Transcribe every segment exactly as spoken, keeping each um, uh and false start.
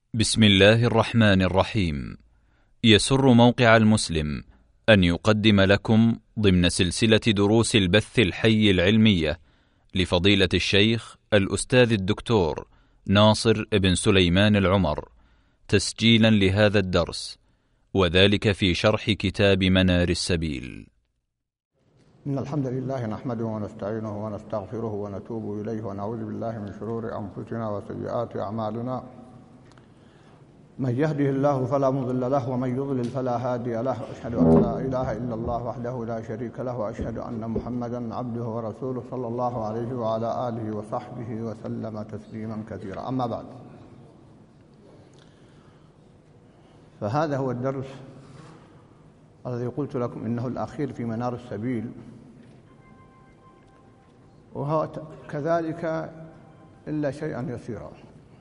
بسم الله الرحمن الرحيم. يسر موقع المسلم أن يقدم لكم ضمن سلسلة دروس البث الحي العلمية لفضيلة الشيخ الأستاذ الدكتور ناصر بن سليمان العمر تسجيلا لهذا الدرس، وذلك في شرح كتاب منار السبيل. إن الحمد لله نحمده ونستعينه ونستغفره ونتوب إليه ونعوذ بالله من شرور أنفسنا وسيئات أعمالنا. من يهده الله فلا مضل له ومن يضلل فلا هادي له، أشهد أن لا إله إلا الله وحده لا شريك له، وأشهد أن محمدا عبده ورسوله صلى الله عليه وعلى آله وصحبه وسلم تسليما كثيرا. أما بعد، فهذا هو الدرس الذي قلت لكم إنه الأخير في منار السبيل، وهو كذلك إلا شيئا يسيرا،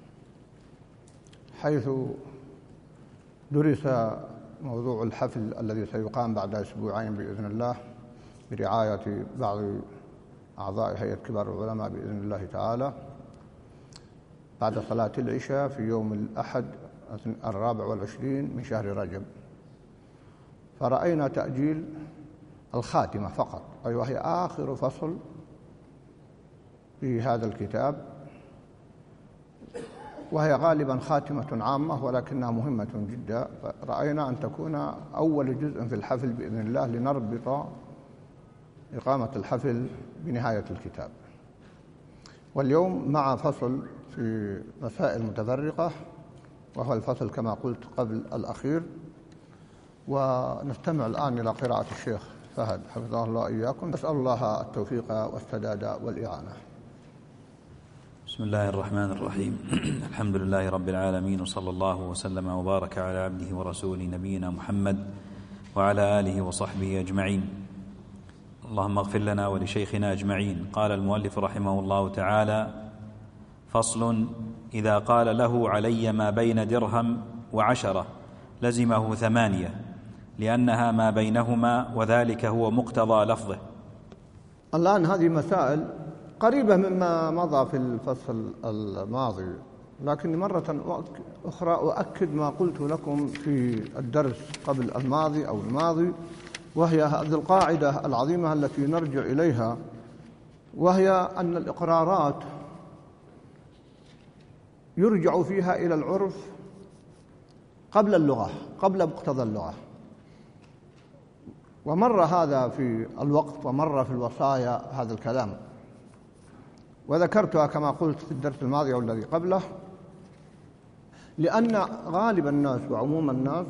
حيث درس موضوع الحفل الذي سيقام بعد أسبوعين بإذن الله برعاية بعض أعضاء هيئة كبار العلماء بإذن الله تعالى بعد صلاة العشاء في يوم الأحد الرابع والعشرين من شهر رجب. فرأينا تأجيل الخاتمة فقط، أي وهي آخر فصل في هذا الكتاب، وهي غالبا خاتمة عامة ولكنها مهمة جدا. رأينا أن تكون أول جزء في الحفل بإذن الله لنربط إقامة الحفل بنهاية الكتاب. واليوم مع فصل في مسائل متفرقة، وهو الفصل كما قلت قبل الأخير. ونستمع الآن إلى قراءة الشيخ فهد حفظه الله إياكم. نسأل الله التوفيق والسداد والإعانة. بسم الله الرحمن الرحيم. الحمد لله رب العالمين، وصلى الله وسلم وبارك على عبده ورسوله نبينا محمد وعلى آله وصحبه أجمعين. اللهم اغفر لنا ولشيخنا أجمعين. قال المؤلف رحمه الله تعالى: فصل: إذا قال له علي ما بين درهم وعشرة لزمه ثمانية، لأنها ما بينهما، وذلك هو مقتضى لفظه. الآن هذه مسائل قريبة مما مضى في الفصل الماضي، لكن مرة أخرى أؤكد ما قلت لكم في الدرس قبل الماضي أو الماضي، وهي هذه القاعدة العظيمة التي نرجع إليها، وهي أن الإقرارات يرجع فيها إلى العرف قبل اللغة، قبل مقتضى اللغة. ومر هذا في الوقف ومر في الوصايا هذا الكلام، وذكرتها كما قلت في الدرس الماضي أو الذي قبله، لأن غالب الناس وعموم الناس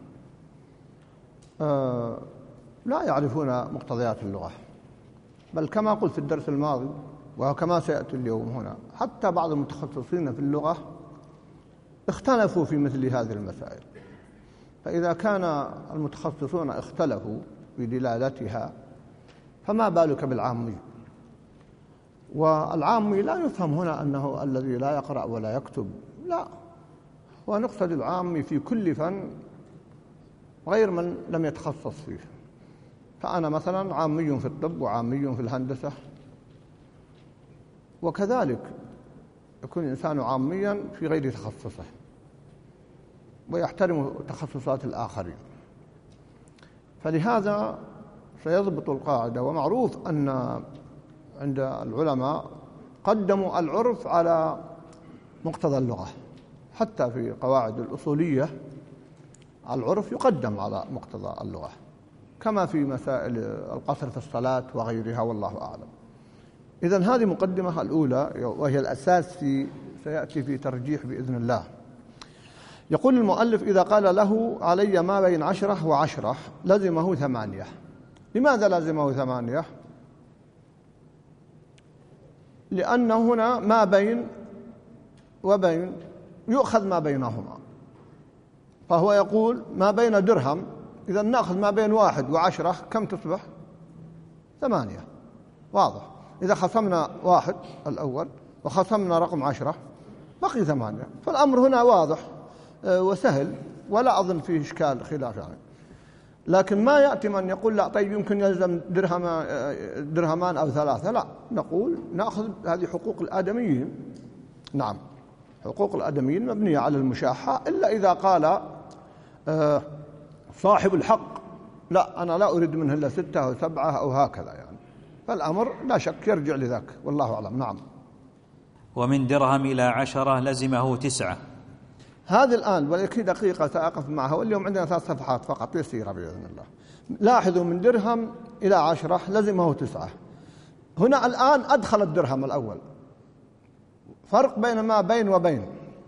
آه لا يعرفون مقتضيات اللغة، بل كما قلت في الدرس الماضي وكما سيأتي اليوم هنا، حتى بعض المتخصصين في اللغة اختلفوا في مثل هذه المسائل. فإذا كان المتخصصون اختلفوا في دلالتها، فما بالك بالعامي؟ والعامي لا يفهم هنا أنه الذي لا يقرأ ولا يكتب، لا، ونقصد العامي في كل فن غير من لم يتخصص فيه. فأنا مثلا عامي في الطب وعامي في الهندسة، وكذلك يكون الإنسان عاميا في غير تخصصه ويحترم تخصصات الآخرين. فلهذا سيضبط القاعدة. ومعروف أن عند العلماء قدموا العرف على مقتضى اللغة، حتى في قواعد الأصولية العرف يقدم على مقتضى اللغة، كما في مسائل القصر في الصلاة وغيرها، والله أعلم. إذن هذه مقدمة الأولى، وهي الأساس في سيأتي في ترجيح بإذن الله. يقول المؤلف: إذا قال له علي ما بين عشرة وعشرة لزمه ثمانية. لماذا لزمه ثمانية؟ لأن هنا ما بين وبين يؤخذ ما بينهما، فهو يقول ما بين درهم، إذا نأخذ ما بين واحد وعشرة كم تصبح؟ ثمانية. واضح. إذا خصمنا واحد الأول وخصمنا رقم عشرة بقي ثمانية، فالأمر هنا واضح وسهل، ولا أظن فيه إشكال خلاف يعني. لكن ما يأتي من يقول لا طيب يمكن يلزم درهم درهمان أو ثلاثة، لا، نقول نأخذ هذه حقوق الآدميين. نعم. حقوق الآدميين مبنية على المشاحة، إلا إذا قال آه صاحب الحق لا أنا لا أريد منه إلا ستة أو سبعة أو هكذا يعني، فالأمر لا شك يرجع لذاك والله أعلم. نعم. ومن درهم إلى عشرة لزمه تسعة. هذه الآن ولكن دقيقة سأقف معها، واليوم عندنا ثلاث صفحات فقط يسيرة بإذن الله. لاحظوا من درهم إلى عشرة لزمه تسعة. هنا الآن أدخل الدرهم الأول، فرق بين ما بين وبين.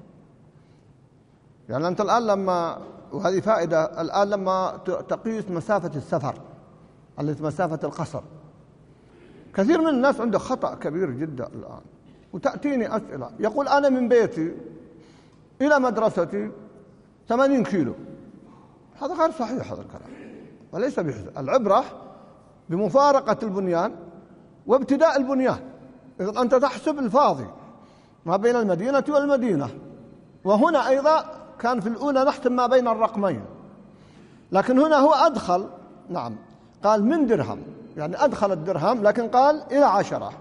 يعني أنت الآن لما، وهذه فائدة الآن لما تقيس مسافة السفر التي مسافة القصر، كثير من الناس عنده خطأ كبير جدا الآن، وتأتيني أسئلة يقول أنا من بيتي إلى مدرستي ثمانين كيلو. هذا غير صحيح هذا الكلام، وليس بحث. العبرة بمفارقة البنيان وابتداء البنيان. إذا أنت تحسب الفاضي ما بين المدينة والمدينة، وهنا أيضا كان في الأولى نحسب ما بين الرقمين، لكن هنا هو أدخل، نعم قال من درهم، يعني أدخل الدرهم، لكن قال إلى عشرة.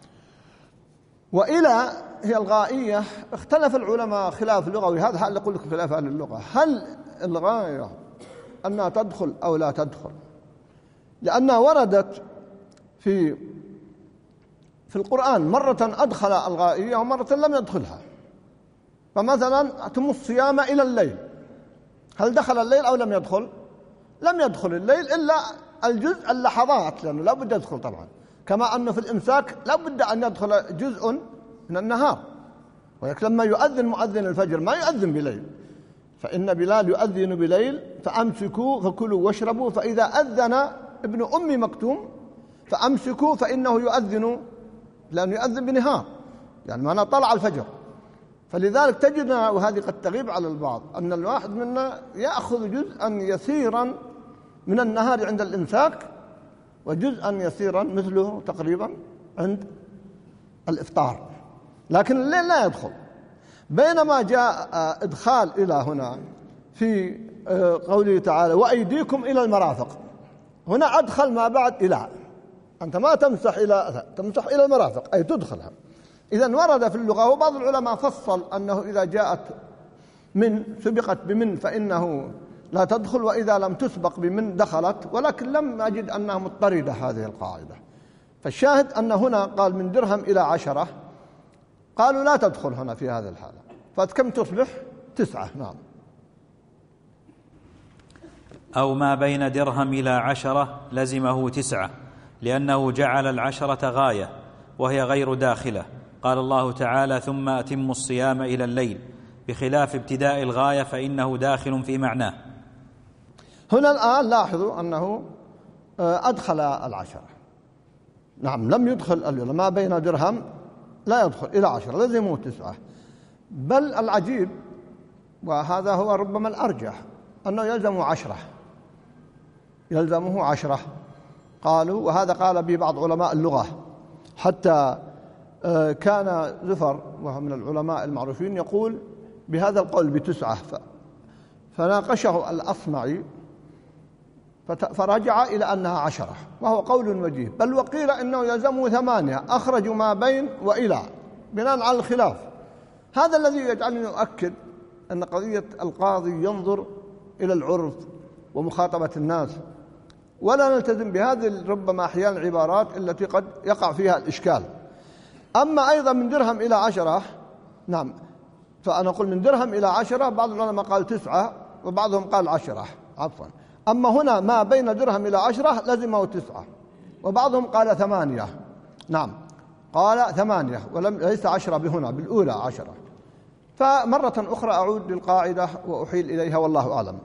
وإلى هي الغائية. اختلف العلماء خلاف لغوي، هذا هل أقول لكم خلاف أهل اللغة، هل الغاية أنها تدخل أو لا تدخل؟ لأنها وردت في في القرآن مرة أدخل الغائية ومرة لم يدخلها. فمثلا أتم الصيام إلى الليل، هل دخل الليل أو لم يدخل؟ لم يدخل الليل إلا الجزء اللحظات، لأنه لا بد يدخل طبعا، كما أنه في الإمساك لا بد أن يدخل جزء من النهار. ولكن لما يؤذن مؤذن الفجر ما يؤذن بليل، فإن بلال يؤذن بليل فأمسكوا فكلوا واشربوا، فإذا أذن ابن أم مكتوم فأمسكوا فإنه يؤذن، لأنه يؤذن بنهار، يعني معناه طلع الفجر. فلذلك تجدنا، وهذه قد تغيب على البعض، أن الواحد منا يأخذ جزءا يسيرا من النهار عند الإمساك، وجزءا يسيرا مثله تقريبا عند الإفطار، لكن الليل لا يدخل. بينما جاء إدخال إلى هنا في قوله تعالى وأيديكم إلى المرافق، هنا أدخل ما بعد إلى، أنت ما تمسح إلى، تمسح إلى المرافق أي تدخلها. إذن ورد في اللغة، وبعض العلماء فصل أنه إذا جاءت من سبقت بمن فإنه لا تدخل، وإذا لم تسبق بمن دخلت، ولكن لم أجد أنها مضطردة هذه القاعدة. فالشاهد أن هنا قال من درهم إلى عشرة، قالوا لا تدخل هنا في هذه الحالة، فكم تصبح؟ تسعة. نعم. أو ما بين درهم إلى عشرة لزمه تسعة، لأنه جعل العشرة غاية وهي غير داخلة. قال الله تعالى ثم أتموا الصيام إلى الليل، بخلاف ابتداء الغاية فإنه داخل في معناه. هنا الآن لاحظوا أنه أدخل العشرة، نعم لم يدخل ما بين درهم لا يدخل إلى عشرة، لزمه تسعة. بل العجيب، وهذا هو ربما الأرجح، أنه يلزمه عشرة، يلزمه عشرة. قالوا، وهذا قال به بعض علماء اللغة، حتى كان زفر وهو من العلماء المعروفين يقول بهذا القول بتسعة، فناقشه الأصمعي فرجع إلى أنها عشرة، وهو قول وجيه. بل وقيل إنه يلزمه ثمانية، أخرجوا ما بين وإلى بناء على الخلاف. هذا الذي يجعلني أؤكد أن قضية القاضي ينظر إلى العرف ومخاطبة الناس، ولا نلتزم بهذه ربما أحيانا العبارات التي قد يقع فيها الإشكال. أما أيضا من درهم إلى عشرة، نعم، فأنا أقول من درهم إلى عشرة، بعض العلماء قال تسعة وبعضهم قال عشرة، عفوا. أما هنا ما بين درهم إلى عشرة لزمه تسعة، وبعضهم قال ثمانية، نعم قال ثمانية ولم ليس عشرة بهنا، بالأولى عشرة. فمرة أخرى أعود للقاعدة وأحيل إليها والله أعلم.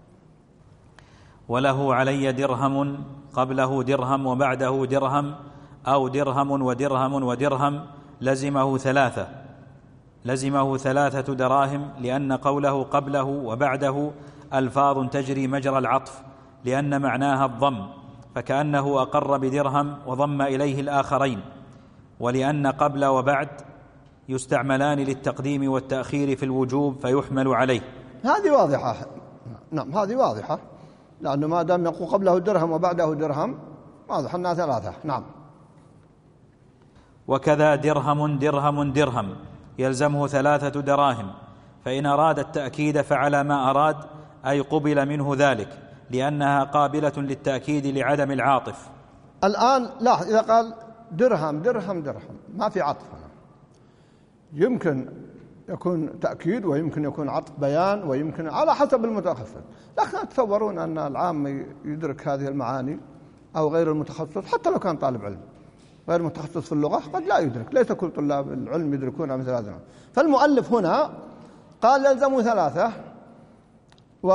وله علي درهم قبله درهم وبعده درهم، أو درهم ودرهم ودرهم، لزمه ثلاثة لزمه ثلاثة دراهم، لأن قوله قبله وبعده ألفاظ تجري مجرى العطف، لأن معناها الضم، فكأنه أقر بدرهم وضم إليه الآخرين، ولأن قبل وبعد يستعملان للتقديم والتأخير في الوجوب فيحمل عليه. هذه واضحة، نعم هذه واضحة، لأنه ما دام يقول قبله درهم وبعده درهم واضح أنها ثلاثة. نعم. وكذا درهم درهم درهم، يلزمه ثلاثة دراهم، فإن أراد التأكيد فعلى ما أراد، أي قبل منه ذلك، لأنها قابلة للتأكيد لعدم العاطف. الآن لا، إذا قال درهم درهم درهم ما في عطف هنا، يمكن يكون تأكيد ويمكن يكون عطف بيان ويمكن على حسب المتخصص، لكن أتصورون أن العام يدرك هذه المعاني أو غير المتخصص، حتى لو كان طالب علم غير متخصص في اللغة قد لا يدرك، ليس كل طلاب العلم يدركون مثل هذا. فالمؤلف هنا قال يلزم ثلاثة، و...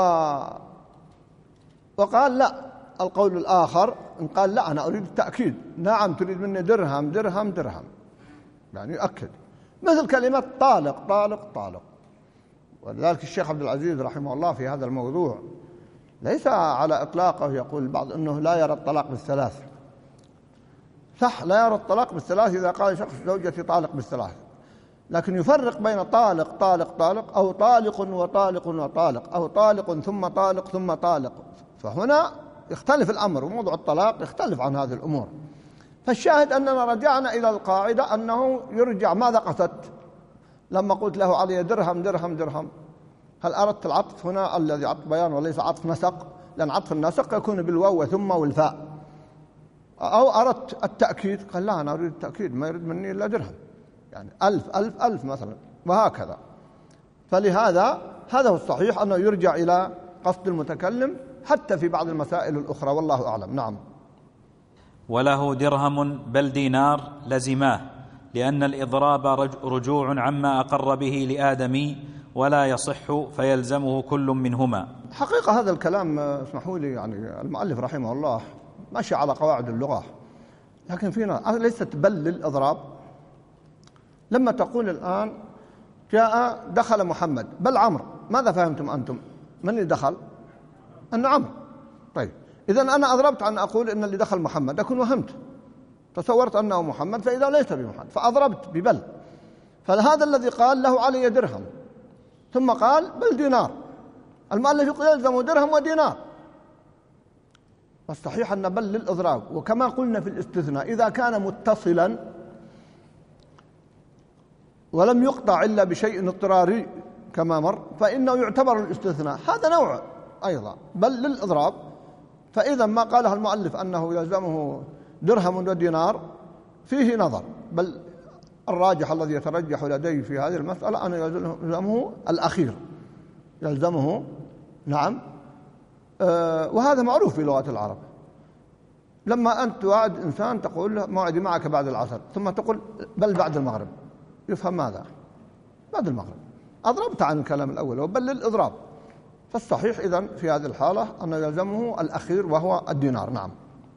وقال لا، القول الآخر إن قال لا أنا أريد التأكيد، نعم تريد مني درهم درهم درهم، يعني يؤكد، مثل كلمة طالق طالق طالق. ولذلك الشيخ عبد العزيز رحمه الله في هذا الموضوع ليس على إطلاقه يقول البعض أنه لا يرى الطلاق بالثلاث، صح لا يرى الطلاق بالثلاث إذا قال شخص زوجتي طالق بالثلاث، لكن يفرق بين طالق طالق طالق أو طالق وطالق وطالق أو طالق ثم طالق ثم طالق، فهنا يختلف الأمر، وموضوع الطلاق يختلف عن هذه الأمور. فالشاهد أننا رجعنا إلى القاعدة أنه يرجع ماذا قصدت لما قلت له علي درهم درهم درهم، هل أردت العطف هنا الذي عطف بيان وليس عطف نسق؟ لأن عطف النسق يكون بالواو ثم والفاء، أو أردت التأكيد؟ قال لا أنا أريد التأكيد، ما يريد مني إلا درهم، يعني ألف ألف ألف مثلا، وهكذا. فلهذا هذا هو الصحيح أنه يرجع إلى قصد المتكلم حتى في بعض المسائل الأخرى، والله أعلم. نعم. وله درهم بل دينار لزماه، لأن الإضراب رجوع عما أقر به لآدمي ولا يصح، فيلزمه كل منهما. حقيقة هذا الكلام اسمحوا لي يعني المؤلف رحمه الله ماشي على قواعد اللغة، لكن فينا ليست بل للإضراب. لما تقول الآن جاء دخل محمد بل عمرو، ماذا فهمتم أنتم؟ من اللي دخل؟ أن عمرو. طيب إذا أنا أضربت عن أقول إن اللي دخل محمد، أكون وهمت، تصورت أنه محمد فإذا ليس بمحمد، فأضربت ببل. فهذا الذي قال له علي درهم ثم قال بل دينار، المؤلف يقول يلزم درهم ودينار، والصحيح أن بل للإضراب. وكما قلنا في الاستثناء إذا كان متصلا ولم يقطع إلا بشيء اضطراري كما مر فإنه يعتبر الاستثناء، هذا نوع أيضا بل للإضراب. فإذا ما قاله المؤلف أنه يلزمه درهم ودينار فيه نظر، بل الراجح الذي يترجح لدي في هذه المسألة أنه يلزمه الأخير، يلزمه نعم. أه وهذا معروف في لغة العرب، لما أنت توعد إنسان تقول له موعدي معك بعد العصر، ثم تقول بل بعد المغرب، يفهم ماذا؟ بعد المغرب، أضربت عن الكلام الأول وبل للإضراب. فالصحيح إذن في هذه الحالة أنه يلزمه الأخير وهو الدينار. نعم.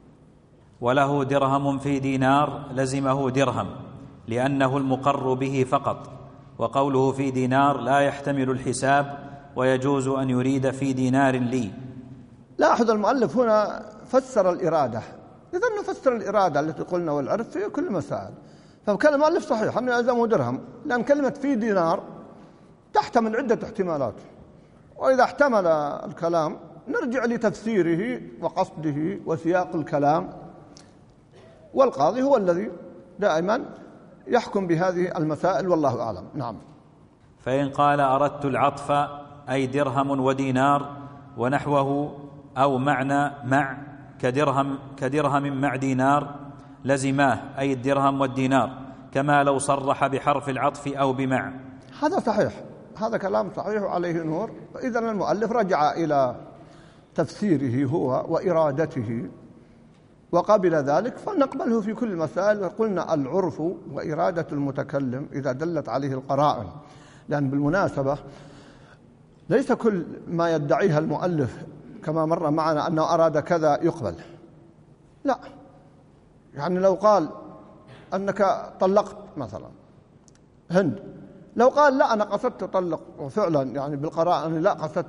وله درهم في دينار لزمه درهم، لأنه المقر به فقط، وقوله في دينار لا يحتمل الحساب، ويجوز أن يريد في دينار لي. لاحظ المؤلف هنا فسر الإرادة، إذا نفسر الإرادة التي قلنا والعرف في كل مسائل، فكان المؤلف صحيح أنه يلزمه درهم، لأن كلمة في دينار تحتمل عدة احتمالات، وإذا احتمل الكلام نرجع لتفسيره وقصده وسياق الكلام، والقاضي هو الذي دائما يحكم بهذه المسائل، والله أعلم. نعم. فإن قال أردت العطف أي درهم ودينار ونحوه، أو معنى مع كدرهم, كدرهم مع دينار لزماه، أي الدرهم والدينار، كما لو صرح بحرف العطف أو بمع. هذا صحيح، هذا كلام صحيح عليه نور. فإذا المؤلف رجع إلى تفسيره هو وإرادته وقبل ذلك، فنقبله في كل المسائل. وقلنا العرف وإرادة المتكلم إذا دلت عليه القرائن، لأن بالمناسبة ليس كل ما يدعيها المؤلف كما مر معنا أنه أراد كذا يقبل، لا. يعني لو قال أنك طلقت مثلا هند، لو قال لا أنا قصدت أطلق وفعلا يعني بالقرائن لا قصدت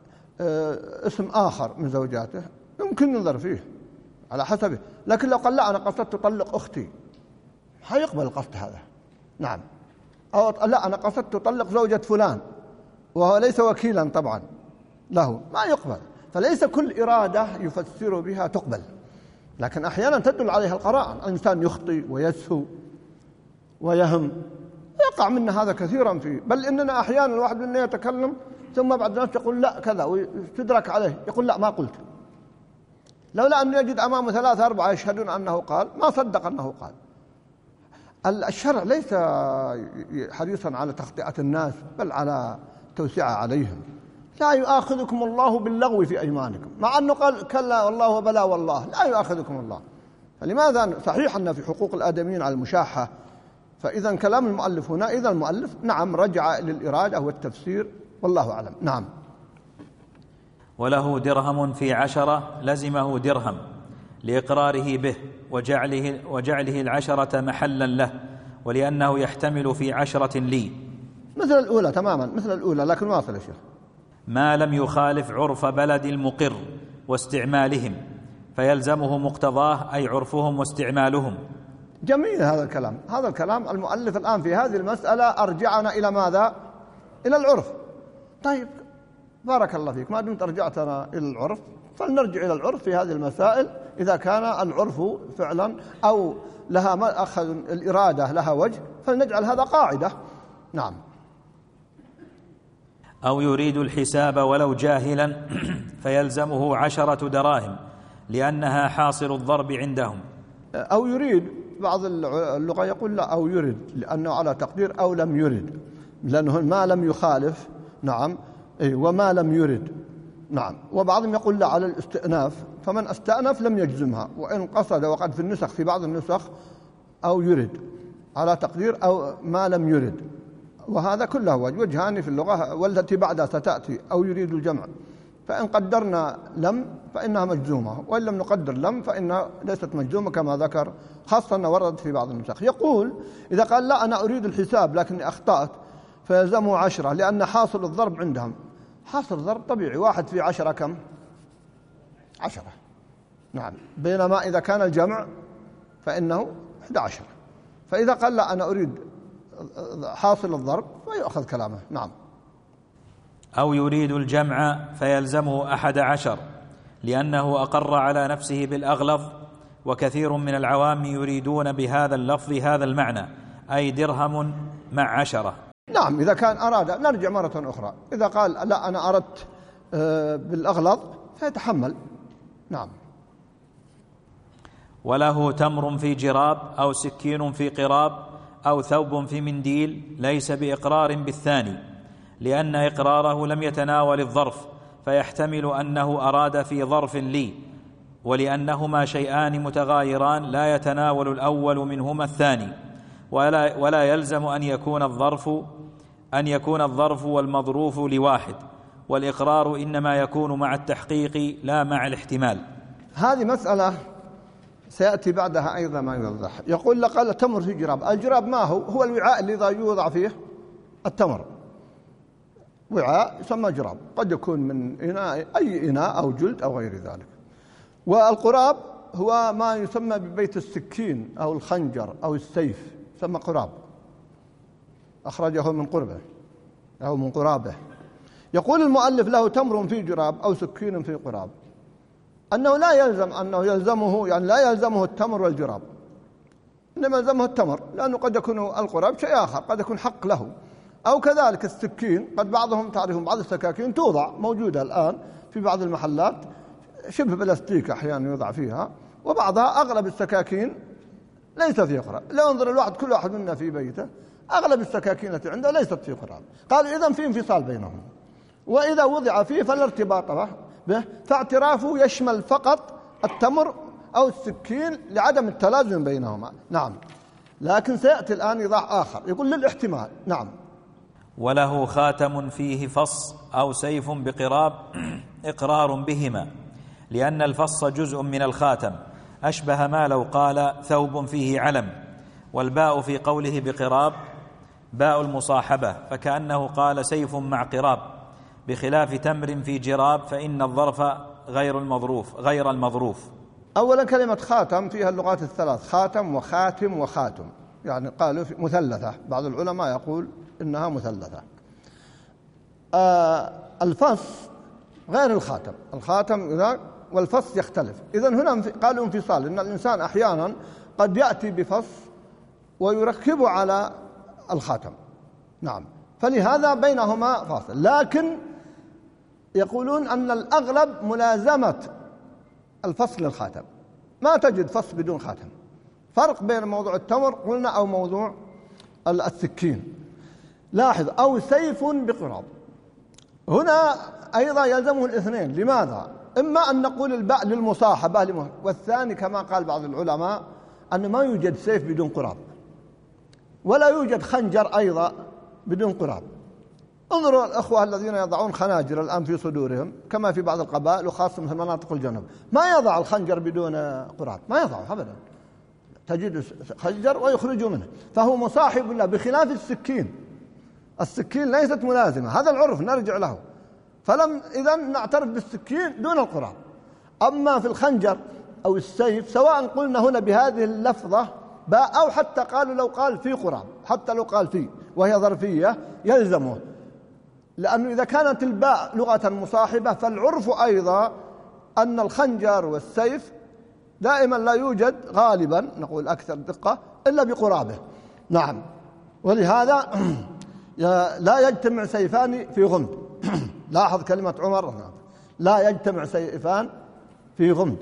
اسم آخر من زوجاته، يمكن ننظر فيه على حسبه. لكن لو قال لا أنا قصدت أطلق أختي، حيقبل القصد هذا. نعم. أو لا أنا قصدت أطلق زوجة فلان وهو ليس وكيلا طبعا له، ما يقبل. فليس كل إرادة يفسر بها تقبل، لكن أحيانا تدل عليها القرائن. الإنسان يخطئ ويسهو ويهم، يقع منا هذا كثيرا فيه، بل إننا أحيانا الواحد منا يتكلم ثم بعد ذلك يقول لا كذا ويستدرك عليه، يقول لا ما قلت، لولا أن يجد أمامه ثلاثة أربعة يشهدون أنه قال ما صدق أنه قال. الشرع ليس حريصا على تخطئة الناس بل على توسعة عليهم. لا يؤاخذكم الله باللغو في أيمانكم، مع أنه قال كلا والله وبلا والله، لا يؤاخذكم الله. فلماذا؟ صحيح أن في حقوق الآدميين على المشاحة، فإذا كلام المؤلف هنا إذا المؤلف نعم رجع للإرادة والتفسير والله أعلم. نعم. وله درهم في عشرة لزمه درهم لإقراره به وجعله, وجعله العشرة محلا له، ولأنه يحتمل في عشرة لي. مثل الأولى تماما، مثل الأولى، لكن واصل يا شيخ. ما لم يخالف عرف بلد المقر واستعمالهم فيلزمه مقتضاه، أي عرفهم واستعمالهم. جميل هذا الكلام. هذا الكلام المؤلف الآن في هذه المسألة أرجعنا إلى ماذا؟ إلى العرف. طيب بارك الله فيك، ما دمت أرجعتنا إلى العرف فلنرجع إلى العرف في هذه المسائل. إذا كان العرف فعلا أو لها ما أخذ الإرادة لها وجه فلنجعل هذا قاعدة. نعم. أو يريد الحساب ولو جاهلا فيلزمه عشرة دراهم لأنها حاصل الضرب عندهم. أو يريد، بعض اللغة يقول لا أو يريد، لأنه على تقدير أو لم يرد، لأنه ما لم يخالف. نعم. وما لم يرد. نعم. وبعضهم يقول لا على الاستئناف، فمن استأنف لم يجزمها، وإن قصد، وقد في النسخ في بعض النسخ أو يرد على تقدير أو ما لم يرد، وهذا كله وجهان في اللغة، والتي بعدها ستأتي أو يريد الجمع. فإن قدرنا لم فإنها مجزومة، وإن لم نقدر لم فإنها ليست مجزومة كما ذكر، خاصة أنها وردت في بعض النسخ. يقول إذا قال لا أنا أريد الحساب لكني أخطأت فيلزمه عشرة لأن حاصل الضرب عندهم. حاصل الضرب طبيعي، واحد في عشرة كم؟ عشرة. نعم. بينما إذا كان الجمع فإنه أحد عشر. فإذا قال لا أنا أريد حاصل الضرب فيأخذ كلامه. نعم. أو يريد الجمع فيلزمه أحد عشر لأنه أقر على نفسه بالأغلظ، وكثير من العوام يريدون بهذا اللفظ هذا المعنى، أي درهم مع عشرة. نعم. إذا كان أراد، نرجع مرة أخرى، إذا قال لا أنا أردت بالأغلظ فيتحمل. نعم. وله تمر في جراب أو سكين في قراب أو ثوب في منديل ليس بإقرار بالثاني، لأن إقراره لم يتناول الظرف فيحتمل أنه أراد في ظرف لي، ولأنهما شيئان متغايران لا يتناول الأول منهما الثاني، ولا, ولا يلزم أن يكون الظرف أن يكون الظرف والمظروف لواحد، والإقرار إنما يكون مع التحقيق لا مع الاحتمال. هذه مسألة سيأتي بعدها أيضا ما يوضح. يقول لقال التمر في جراب. الجراب ما هو؟ هو الوعاء الذي يوضع فيه التمر، وعاء يسمى جراب، قد يكون من إناء، أي إناء أو جلد أو غير ذلك. والقراب هو ما يسمى ببيت السكين أو الخنجر أو السيف، يسمى قراب، أخرجه من قربه أو من قرابه. يقول المؤلف له تمر في جراب أو سكين في قراب، أنه لا يلزم أنه يلزمه، يعني لا يلزمه التمر والجراب، إنما يلزمه التمر، لأنه قد يكون القراب شيء آخر، قد يكون حق له. أو كذلك السكين، قد بعضهم تعرفون بعض السكاكين توضع موجودة الآن في بعض المحلات شبه بلاستيك أحيانا يوضع فيها، وبعضها أغلب السكاكين ليس في قراب. لا ينظر الواحد كل واحد منا في بيته أغلب السكاكين التي عنده ليست في قراب. قال إذن في انفصال بينهم، وإذا وضع فيه فلا ارتباط به، فاعترافه يشمل فقط التمر أو السكين لعدم التلازم بينهما. نعم. لكن سيأتي الآن إيضاح آخر يقول للاحتمال. نعم. وله خاتم فيه فص أو سيف بقراب إقرار بهما، لأن الفص جزء من الخاتم، أشبه ما لو قال ثوب فيه علم، والباء في قوله بقراب باء المصاحبة، فكأنه قال سيف مع قراب، بخلاف تمر في جراب فإن الظرف غير المظروف غير المظروف. أولا كلمة خاتم فيها اللغات الثلاث، خاتم وخاتم وخاتم، يعني قالوا مثلثة، بعض العلماء يقول إنها مثلثة. آه الفص غير الخاتم، الخاتم إذا والفص يختلف. إذن هنا قالوا انفصال، إن الإنسان أحيانا قد يأتي بفص ويركب على الخاتم، نعم، فلهذا بينهما فاصل. لكن يقولون أن الأغلب ملازمة الفصل للخاتم، ما تجد فصل بدون خاتم. فرق بين موضوع التمر قلنا أو موضوع السكين. لاحظ، أو سيف بقراب، هنا أيضا يلزمه الاثنين. لماذا؟ إما أن نقول الباء للمصاحبة، والثاني كما قال بعض العلماء أن ما يوجد سيف بدون قراب، ولا يوجد خنجر أيضا بدون قراب. انظروا الأخوة الذين يضعون خناجر الآن في صدورهم كما في بعض القبائل وخاصة في مناطق الجنوب، ما يضع الخنجر بدون قراب، ما يضعه أبدا، تجد خنجر ويخرجوا منه، فهو مصاحب له، بخلاف السكين. السكين ليست ملازمة، هذا العرف نرجع له، فلم إذن نعترف بالسكين دون القراب. أما في الخنجر أو السيف، سواء قلنا هنا بهذه اللفظة باء أو حتى قالوا لو قال في قراب، حتى لو قال في وهي ظرفية يلزمه، لأنه إذا كانت الباء لغة مصاحبة فالعرف أيضا أن الخنجر والسيف دائما لا يوجد غالبا، نقول أكثر دقة، إلا بقرابه. نعم، ولهذا لا يجتمع سيفان في غمد. لاحظ كلمة عمر، لا يجتمع سيفان في غمد،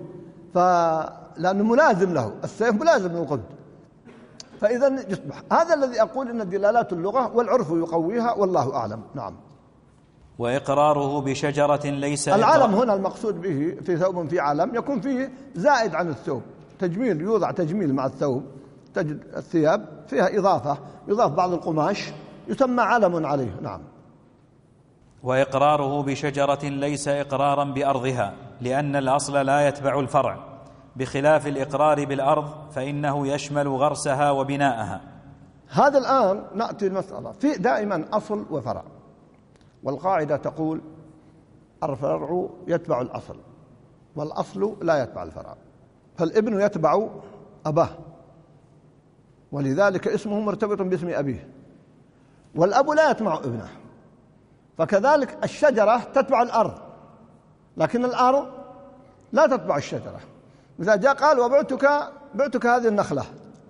فلأنه ملازم له، السيف ملازم للغمد، فإذا يصبح هذا الذي أقول إن دلالات اللغة والعرف يقويها، والله أعلم. نعم. وإقراره بشجرة ليس العلم هنا المقصود به في ثوب في علم يكون فيه زائد عن الثوب، تجميل، يوضع تجميل مع الثوب، تجد الثياب فيها إضافة، يضاف بعض القماش يسمى علم عليه. نعم. وإقراره بشجرة ليس إقرارا بأرضها، لأن الأصل لا يتبع الفرع، بخلاف الإقرار بالأرض فإنه يشمل غرسها وبناءها. هذا الآن نأتي المسألة في دائما أصل وفرع، والقاعدة تقول الفرع يتبع الأصل والأصل لا يتبع الفرع، فالابن يتبع أباه ولذلك اسمه مرتبط باسم أبيه، والأب لا يتبع ابنه، فكذلك الشجرة تتبع الأرض لكن الأرض لا تتبع الشجرة. إذا جاء قال وبعتك بعتك هذه النخلة،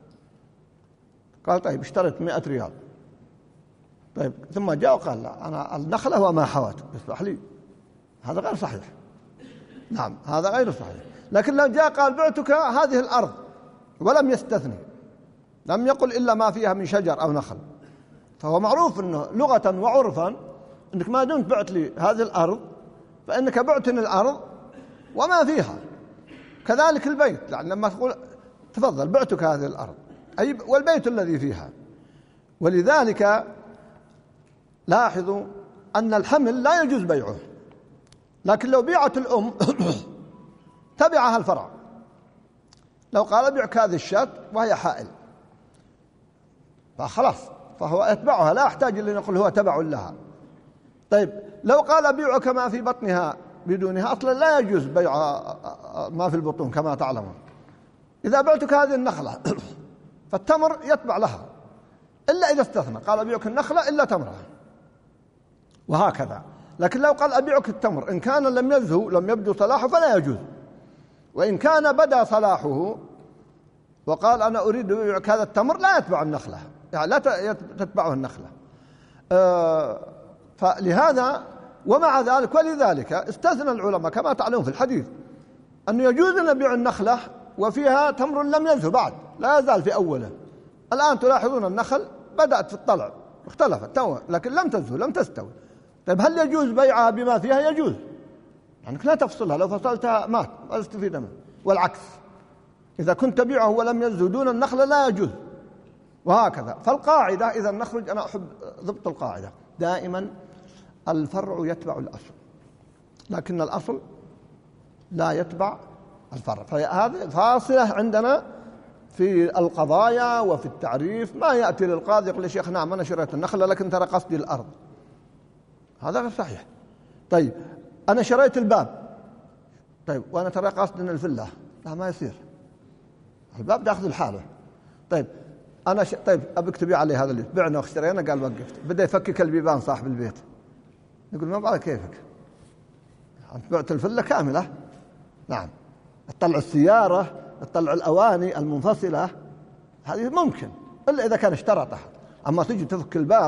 قال طيب اشتريت مئة ريال، طيب ثم جاء وقال لا أنا النخلة وما حوت، يصلح لي، هذا غير صحيح. نعم، هذا غير صحيح. لكن لو جاء قال بعتك هذه الأرض ولم يستثني، لم يقل إلا ما فيها من شجر أو نخل، فهو معروف أنه لغة وعرفا أنك ما دمت بعت لي هذه الأرض فإنك بعتني الأرض وما فيها. كذلك البيت، يعني لما تقول تفضل بعتك هذه الأرض أي والبيت الذي فيها. ولذلك لاحظوا أن الحمل لا يجوز بيعه، لكن لو بيعت الأم تبعها الفرع. لو قال بيعك هذه الشاة وهي حائل فخلاص فهو يتبعها، لا يحتاج إلى أن يقول هو تبع لها. طيب لو قال بيعك ما في بطنها بدونها، أصلا لا يجوز بيع ما في البطون كما تعلمون. إذا بعتك هذه النخلة فالتمر يتبع لها إلا إذا استثنى، قال أبيعك النخلة إلا تمرها، وهكذا. لكن لو قال أبيعك التمر إن كان لم يزهو لم يبدو صلاحه فلا يجوز، وإن كان بدا صلاحه وقال أنا أريد أبيعك هذا التمر لا يتبع النخلة، يعني لا تتبعه النخلة. آه فلهذا ومع ذلك ولذلك استثنى العلماء كما تعلمون في الحديث أنه يجوز أن نبيع النخلة وفيها تمر لم يزهو بعد، لا يزال في أوله. الآن تلاحظون النخل بدأت في الطلع اختلفت توه لكن لم تزهو لم تستوي. طيب هل يجوز بيعها بما فيها؟ يجوز، يعني لا تفصلها، لو فصلتها مات ولا تستفيد منه، والعكس إذا كنت تبيعه ولم يزهو دون النخلة لا يجوز، وهكذا. فالقاعدة إذا نخرج، أنا أحب ضبط القاعدة دائما الفرع يتبع الأصل لكن الأصل لا يتبع الفرع. فهذه فاصلة عندنا في القضايا وفي التعريف. ما يأتي للقاضي يقول يا شيخ نعم أنا شريت النخلة لكن ترى قصدي الأرض، هذا غير صحيح. طيب أنا شريت الباب، طيب وأنا ترى قصدي الفلة، لا ما يصير، الباب تأخذ الحالة. طيب أنا ش... طيب أبيك تبيع علي هذا اللي بعنا واشترينا، قال وقفت، بدأ يفكك البيبان صاحب البيت، نقول ما بعد كيفك أنت بعت الفلة كاملة. نعم، تطلع السيارة تطلع الأواني المنفصلة هذه ممكن إلا إذا كان اشترطها، أما تجي تفك الباب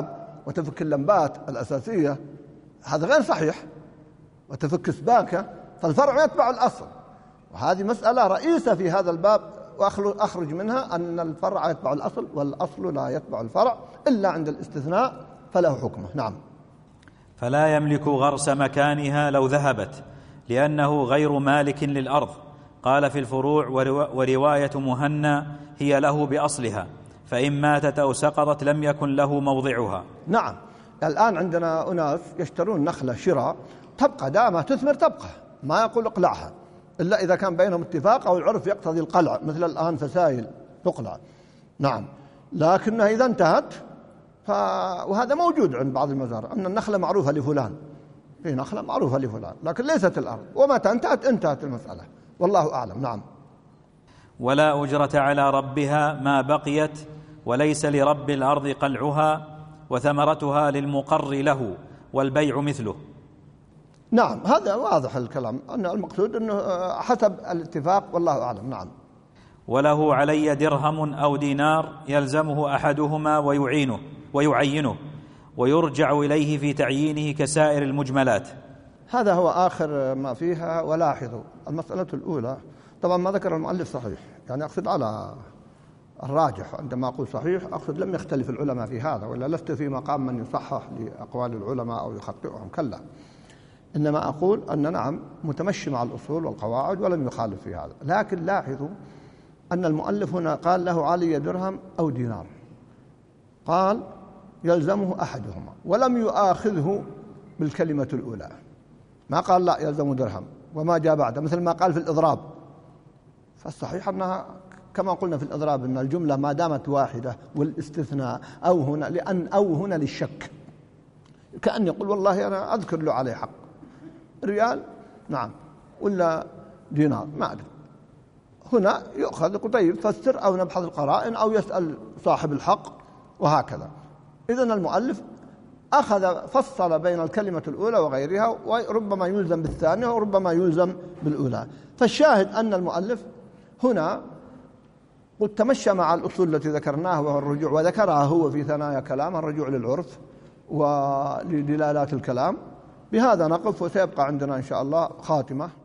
وتفك اللمبات الأساسية هذا غير صحيح، وتفك سباكة، فالفرع يتبع الأصل. وهذه مسألة رئيسة في هذا الباب، وأخرج منها أن الفرع يتبع الأصل والأصل لا يتبع الفرع إلا عند الاستثناء فله حكمه. نعم. فلا يملك غرس مكانها لو ذهبت لأنه غير مالك للأرض. قال في الفروع: ورواية مهنا هي له بأصلها، فإن ماتت أو سقطت لم يكن له موضعها. نعم. الآن عندنا أناس يشترون نخلة شراء تبقى دامة تثمر تبقى، ما يقول اقلعها إلا إذا كان بينهم اتفاق أو العرف يقتضي القلع، مثل الآن فسائل تقلع. نعم. لكنها إذا انتهت ف... وهذا موجود عند بعض المزارع أن النخلة معروفة لفلان، في نخلة معروفة لفلان لكن ليست الأرض، ومتى انتهت انتهت المسألة، والله أعلم. نعم. ولا أجرة على ربها ما بقيت، وليس لرب الأرض قلعها، وثمرتها للمقر له، والبيع مثله. نعم. هذا واضح الكلام أن المقصود أنه حسب الاتفاق، والله أعلم. نعم. وله علي درهم أو دينار يلزمه أحدهما ويعينه ويعينه ويرجع إليه في تعيينه كسائر المجملات. هذا هو آخر ما فيها. ولاحظوا المسألة الأولى طبعا ما ذكر المؤلف صحيح، يعني أقصد على الراجح، عندما أقول صحيح أقصد لم يختلف العلماء في هذا، ولا لست في مقام من يصحح لأقوال العلماء أو يخطئهم، كلا، إنما أقول أن نعم متمشي مع الأصول والقواعد ولم يخالف في هذا. لكن لاحظوا أن المؤلف هنا قال له علي درهم أو دينار، قال يلزمه أحدهما، ولم يؤاخذه بالكلمة الأولى، ما قال لا يلزم درهم وما جاء بعده، مثل ما قال في الإضراب. فالصحيح أنها كما قلنا في الإضراب أن الجملة ما دامت واحدة والاستثناء أو هنا لأن أو هنا للشك، كأن يقول والله أنا أذكر له عليه حق ريال نعم ولا دينار ما أدري، هنا يؤخذ طيب فسر أو نبحث القرائن أو يسأل صاحب الحق وهكذا. إذن المؤلف أخذ فصل بين الكلمة الأولى وغيرها، وربما يلزم بالثانية وربما يلزم بالأولى. فالشاهد أن المؤلف هنا قد تمشى مع الأصول التي ذكرناها وهو الرجوع، وذكرها هو في ثنايا كلام الرجوع للعرف ولدلالات الكلام. بهذا نقف، وسيبقى عندنا إن شاء الله خاتمة.